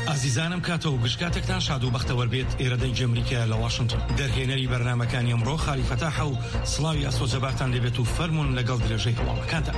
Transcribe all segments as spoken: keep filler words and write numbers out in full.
عزیزانم کاتەوە گشتکاتێکتان شاد و بەختەوەر بێت ئێرەدەی ئەمریکا لە واشنگتن دەرهێنەری بەرنامەکانی ئەمڕۆ خالی فەتاح و سڵاوی ئاسۆجەبارتان لێبێت و فەرمونون لەگەڵ درێژەی هەواڵەکاندا.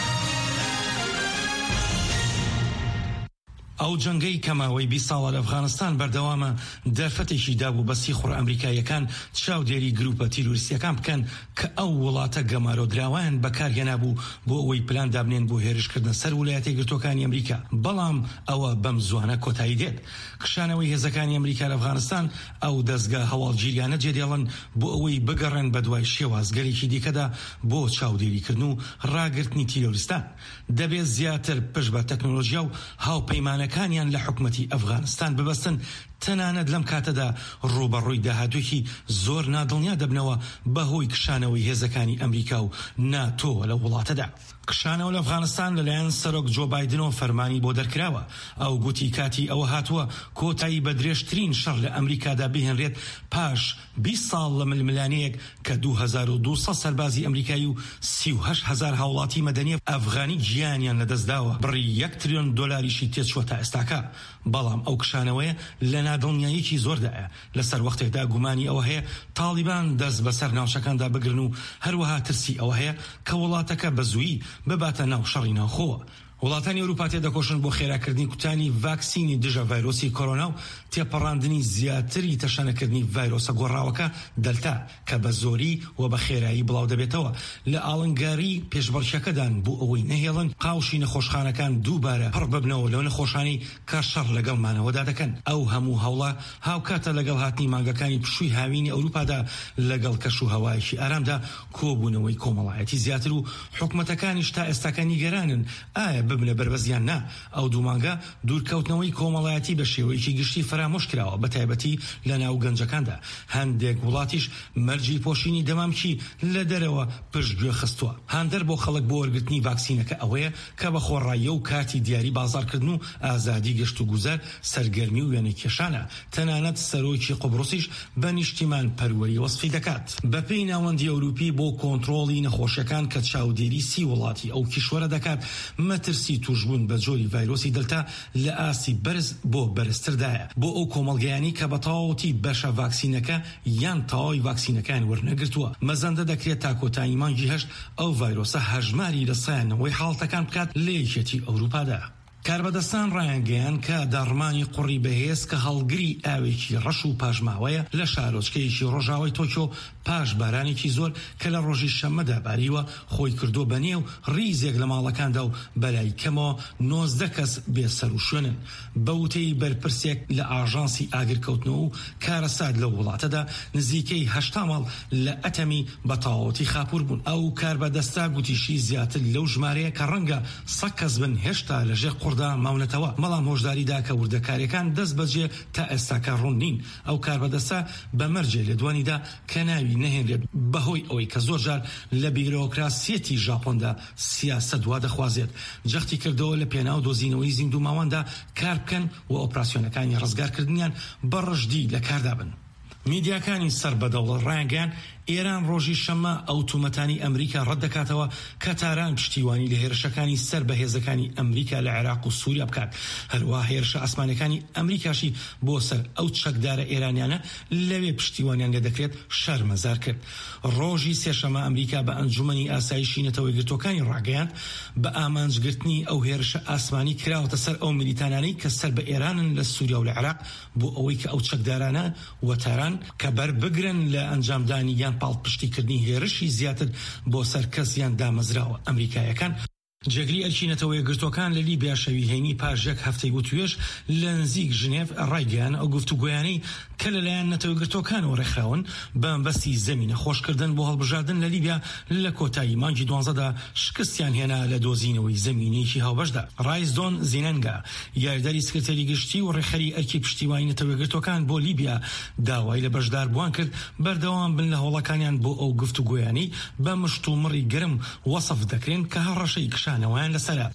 ئەو جەنگەی کەماوەی بیست ساڵە لە ئەفغانستان بەردەوامە دەرفەتێکی دابوو بە سیخڕ ئەمریکایەکان چاودێری گروپە تیرۆریستیەکان بکەن کە ئەو وڵاتە گەمارۆدراوان بەکارهێنابوو بۆ ئەوەی پلان دابنێن بۆ هێرشکردن سەر ویلایەتە یەکگرتووەکانی ئەمریکا. بەڵام ئەوە بەم زوانە کۆتایی دێت. کشانەوەی هێزەکانی ئەمریکا لە ئەفغانستان ئەو دەستگا هەواڵگیریانە جێدێڵن بۆ ئەوەی بگەڕێن بە دوای شێوازگەرێکی دیکەدا بۆ چاودێریکردن و ڕاگررتنی تیرۆریستان. دەبێت زیاتر پشت بە تەکنۆلۆژیا و هاوپەیمانەکانیان لە حکومەتی ئەفغانستان ببەستن. تەنانەت لەم کاتەدا ڕوبەڕووی داهاتووی زۆر نادڵنیا دەبنەوە بەهۆی کشانەوەی هێزەکانی ئەمریکا و ناتۆ لە وڵاتەدا. کشانەوە لە ئەفغانستان لەلایەن سەرۆک جۆ بایدنەوە فەرمانی بۆ دەرکراوە. ئەو گوتی کاتی ئەوە هاتووە کۆتایی بە درێژترین شەڕ لە ئەمریکادا بهێنرێت پاش بیست ساڵ لە ململانەیەک کە دوو هەزار و دووسەد سەربازی ئەمریکایی و سی و هەشت هەزار هاوڵاتی مەدەنی ئەفغانی گیانیان لەدەستداوە. بڕی یەک تریلیۆن دۆلاریشی تێچووە تا ئێستاکە. بەڵام ئەو کشانەوەیە لە نادڵنیاییکی زۆردایە. لەسەر وەختێکدا گومانی ئەوە هەیە تاڵیبان دەست بەسەر ناوچەکاندا بگرن و هەروەها ترسی ئەوە هەیە کە وڵاتەکە بە زوویی بباتە ناو شەڕی ناوخۆوە. وڵاتانی ئەوروپا تێدەکۆشن بۆ خێراکردنی کوتانی ڤاکسینی دژە ڤایرۆسی کۆرۆنا و تێپەڕاندنی زیاتری تەشانەکردنی ڤایرۆسە گۆڕاوەکە دەلتا کە بە زۆری و بە خێرایی بڵاو دەبێتەوە. لە ئاڵنگاری پێشبڕکێکەدان بۆ ئەوەی نەهێڵن قاوشی نەخۆشخانەکان دووبارە پڕ ببنەوە لەو نەخۆشانی کە شەڕ لەگەڵمانەوەدا دەکەن. ئەو هەموو هەوڵە هاوکاتە لەگەڵ هاتنی مانگەکانی پشووی هاوینی ئەوروپادا لەگەڵ کەش و هەوایەکی ئارامدا کۆبوونەوەی کۆمەڵایەتی زیاتر و حکومەتەکانیش تا ئێستاکە نیگەرانن ئایا ببنە بەربەزیان نا. ئەو دوومانگە دوورکەوتنەوەی کۆمەڵایەتی بە شێوەیەکی گشتی فرامۆش کراوە بە تایبەتی لە ناو گەنجەکاندا. هەندێک وڵاتیش مەرجی پۆشینی دەمامکی لە دەرەوە پشتگوێ خستووە. هاندەر بۆ خەڵک بۆ وەرگرتنی ڤاکسینەکە ئەوەیە کە بە خۆڕایی و کاتی دیاری بازارکردن و ئازادی گەشت و گوزار سەرگەرمی و وێنەی کێشانە. تەنانەت سەرۆکی قوبڕوسیش بە نیشتیمان پەروەری وەسفی دەکات. بەپێی ناوەندی ئەوروپی بۆ کۆنتڕۆڵی نەخۆشیەکان کە چاودێری سی وڵاتی ئەو کیشوەرە دەکات مەترسی توشبوون بە جۆری ڤایرۆسی دلتا لە ئاسی بەرز بۆ بەرزتردایە. بۆ ئەو کۆمەڵگەیانی کە بە تەواوەتی بەشە ڤاکسینەکە یان تەواوی ڤاکسینەکان وەرنەگرتووە مەزەندە دەکرێت تا کۆتایی مانگی هەشت ئەو ڤایرۆسە هەژماری لە سایانەوەی حاڵەتەکان بکات لە یەکێتی ئەوروپادا. کاربەدەستان ڕایانگەیان کە دەڕمانی قوڕی بەهێز کە هەڵگری ئاوێکی ڕەش و پاژماوەیە لە شارۆچکەیەکی ڕۆژاوای تۆکیۆ پاش بارانێکی زۆر کە لە ڕۆژی شەممەدا باریوە خۆی کردو بەنێو ڕیزێک لە ماڵەکاندا و بەلای کەمەوە نۆزدە کەس بێسەر و شوێنن. بەوتەی بەرپرسێک لە ئاژانسی ئاگرکەوتنەوە و کارەسات لە وڵاتەدا نزیکەی هەشتا ماڵ لە ئەتەمی بە تەواوەتی خاپوور بوون. ئەو کاربەدەستا گوتیشی زیاتر لەو ژمارەیە کە ڕەنگە سەد کەس بن هێشتا لەژێر قوڕدا ماونەتەوە. بەڵام هۆشداریدا کە وردەکاریەکان دەست بەجێ تا ئێستاکە ڕوون نین. ئەو کاربەدەستە بەمەرجێ لە دوانیدا کە ناوی نەهێنرێت بەهۆی ئەوەی کە زۆر جار لە بیرۆکراسیەتی ژاپۆندا سیاسەت وا دەخوازێت. جەختی کردەوە لە پێناو دۆزینەوەی زیندوو ماواندا کار بکەن و ئۆپراسیۆنەکانی ڕزگارکردنیان بە ڕژدی لە کاردا بن. میدیاکانی سەر بەدەوڵەت ڕایانگەیان ئێران ڕۆژی شەممە ئەوتومەتانی ئەمریکا ڕەت دەکاتەوە کە تاران پشتیوانی لە هێرشەکانی سەر بە هێزەکانی ئەمریکا لە عێراق و سووریا بکات. هەروەها هێرشە ئاسمانەکانی ئەمریکاشی بۆ سەر ئەو چەکدارە ئێرانیانە لەوێ پشتیوانیان لێ دەکرێت شەرمەزار کرد. ڕۆژی سێشەمە ئەمریکا بە ئەنجومەنی ئاسایشی نەتەوەی گرتوەکانی ڕاگەیاند بە ئامانجگرتنی ئەو هێرشە ئاسمانی کراوەتە سەر ئەو میلیتانانەی کە سەر بە ئێرانن لە سووریا و لە عێراق بۆ ئەوەی کە ئەو چەکدارانە وەتاران کە بەربگرن لە ئەنجامدانی یان پاڵپشتیکردنی هێرشی زیاتر بۆ سەر کەسیان دامەزراوە. ئەمریکایەکان جێگری ئەلچینەتەوەی گرتوەکان لە لیبیا شەوی هەینی پاش یەک هەفتەی بۆ توێژ لە نزیک ژنێڤ ڕایگەیان ئەو گفتوگۆیانەی کە لەلایەن نەتەوەی گرتوەکانەوە ڕێکخراون بە مەبەستی زەمینە خۆشکردن بۆ هەڵبژاردن لە لیبیا لە کۆتایی مانگی دوانزەدا شکستیان هێنا لە دۆزینەوەی زەمینێکی هاوبەشدا. ڕایزدۆن زینەنگا یاریداری سکرتێری گشتی و ڕێخەری ئەرکی پشتیوانی نەتەوەی گرتوەکان بۆ لیبیا داوای لە بەشداربووان کرد بەردەوام بن لە هەوڵەکانیان بۆ ئەو گفتوگۆیانەی بە مشت و مڕی گەرم وەسف دەکرێن کە هەڕەشەی کشانەوەیان لەسەرە.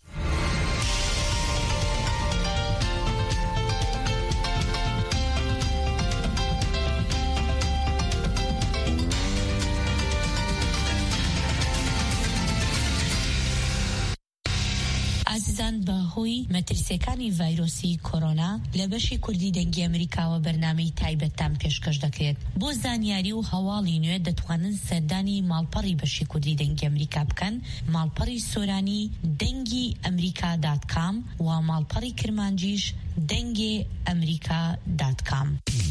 ئازیزان بەهۆی مەترسیەکانی ڤایرۆسی کۆرۆنا لە بەشی کوردی دەنگی ئەمریکاوە بەرنامەی تایبەتتان پێشکەش دەکرێت. بۆ زانیاری و هەواڵی نوێ دەتوانن سەردانی ماڵپەڕی بەشی کوردی دەنگی ئەمریکا بکەن، ماڵپەڕی سۆرانی دەنگی ئەمریکا دات کام و ماڵپەڕی کرمانجیش دەنگی ئەمریکا دات کام.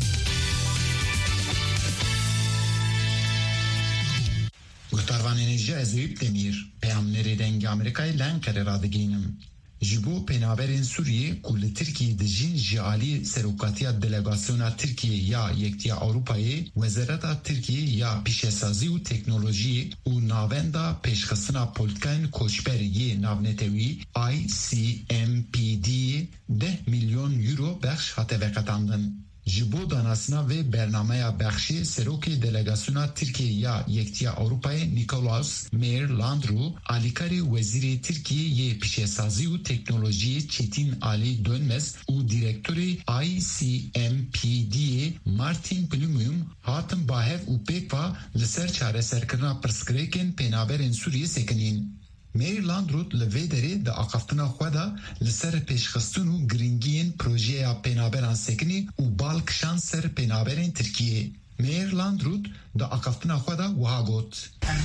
گفتاروانین جازویب دمیر پیامنری دنگ آمریکای لانکره را دگینم. جبو پنابرین سوریه کل ترکیه دجین جعالی سروکاتیا دلگاسیونا ترکیه یا یکتیا اروپایی وزارت ترکیه یا پیشسازی و تکنولوژی و ناوندا پیشخستنا پولتکین کوچبری ناونتوی آی سی ام پی دی ده میلیون یورو بخش هاته وقتاندن. جبو داناسنا و برنامه بخشی سروکی دلگاسیونا ترکیه یا یکتیا اروپای نیکولاس میر لاندرو آلیکاری وزیر ترکیه یه پیشسازی و تکنولوژی چیتین آلی دونمز و دیرکتوری آی سی ام پی دی مارتین پلومیوم هاتم باهف و پیکوا لسر چاره سرکرنا پرسکریکن پینابرین سوریه سکنین. میرلاند رود لویدری دا اقافتنا خوادا لسر پیشخستون و گرینگین پروژه پینابران سکنی و بالکشان سر پینابرین ترکیه. میرلاند رود دا اقافتنا خوادا وها گوت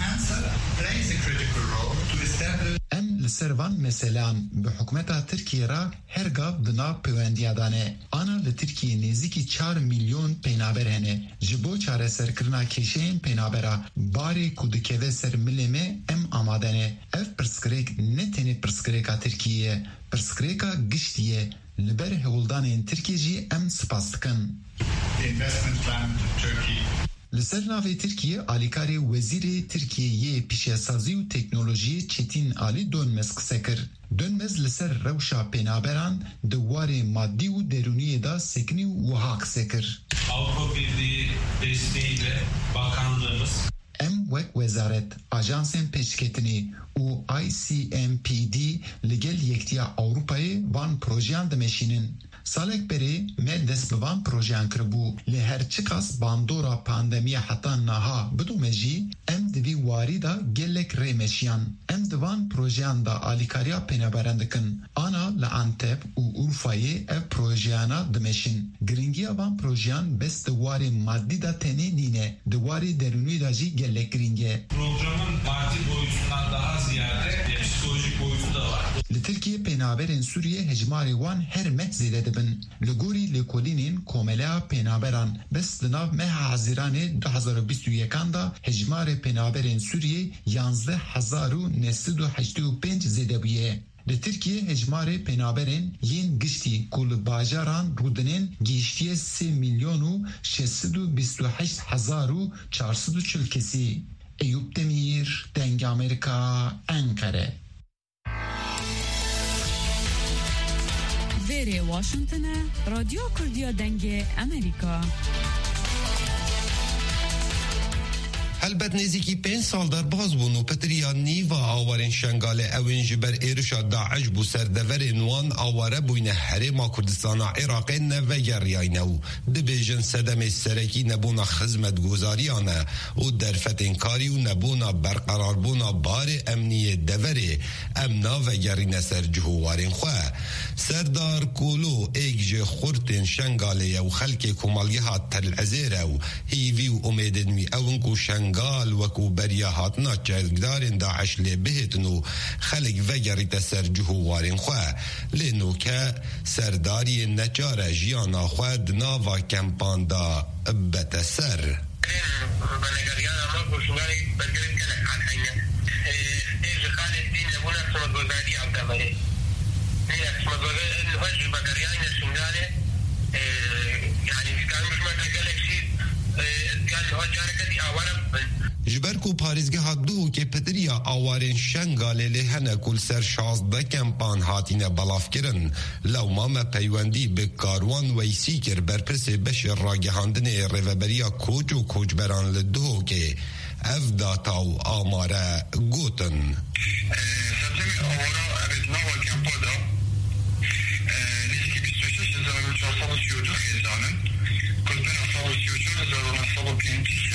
ام لسروان مثلا به حکومت ترکیه را هرگاه دنا پیوندیا دانه آنا لترکیه نزدیکی چار میلیون پینابر هنه جبو چاره سرکرنا کشین پینابرا باری کودکوه سر ملیمه ام آمادنه اف پرسکریک نتینی پرسکریکا ترکیه پرسکریکا گشتیه لبر هولدان ترکیه جی ام سپاستکن لسر ناوی ترکیه آلیکاری وزیر ترکیه پیشسازی و تکنولوژی چیتین آلی دونمز کسکر. دونمز لسر روشا پینابران دوار مادی و درونی دا سکنی و حاک سکر. Avrupa Birliği desteğiyle bakanlığımız ام وک وزارت آژانسن پیشکتنی و آی سی ام پی دی لگل یکتیا اوروپای وان پروژیان دمشینن. سالک بری مل دست بوان پروژیان کربو لهر چکاس باندورا پاندمی حتا نها بدو مجی ام دوی واری دا گلک ریمشیان. ام دوان پروژیان دا آلیکاریا پینابرندکن. آنا لانتب و اورفای اف پروژیانا دمشین. گرینگیا وان پروژیان بس دواری مادی دا تنی نینه. دواری درونی دا جی گلک گرینگه. programın maddi boyutundan daha ziyade psikolojik boyutu da var. لترکیه پینابرین سوریه هجماری وان هر مه زیده دبن. لگوری لکولینین کوملا پینابران بس دناو مه حزیران دو هزار و بیست و یک دا هجمار پینابرین سوریه یانزده هزار و نسد و هشت و پنج زیده بیه. لترکیه هجمار پینابرین ین گشتی کل باجاران رودنین گیشتی سی میلیون و ششصد و بیست و هشت هزار و چهارصد و چهل کسی. ایوب دمیر دنگ آمریکا انکره. ویره واشنطن رادیو کردیا دنگ امریکا. البته نزدیکی پنج سال در باز بون و پتریا نیوا آوارین شنگاله اوین جبر ایرشا داعش بو سردور نوان آواره بوین حرما کردستان عراق نوگریای نو دبیجن صدم سرکی نبونا خدمت گزاریانه و درفتین کاری و نبونا برقرار بونا بار امنی دوره امنا و گرین سر جهوارین خواه سردار کولو ایگج خورتین شنگاله و خلک کمالی ها تل عزیره و هیوی و امیدنوی اونکو شنگال قال وكو بريا هاتنا جاگدارين داعش لي بهتنو خلق وگريت سر جهوارين خواه لنو که سرداري نجار جيانا خواه دناوا كمپان دا بتسر بلغريانا ما بوشنغاري بلغرين كلا عن حينا ايج خالد الدين لبونا سمدوزاري عبد الله نينا سمدوزاري الهج بلغريانا شنغاري يعني كان مش ما تقلق شيء قال الهج انا كدي اولا جبرکو پاریزگه ها دو که پدریا آوارین شنگاله لحنه کل سر شازده کمپان هاتینه بلاف کرن لو ماما پیوندی به کاروان ویسی کر برپرس بشر راگهاندن روبریا کوچ و کوچ بران لدو که اف داتا و آماره گوتن ستمی آمارا اوید نوا کمپا دا نزدیکی بیست و شش هزار و چهارصد و سی و دو خیزانن کل بین سال و سی و چهار هزار و نهصد و پنج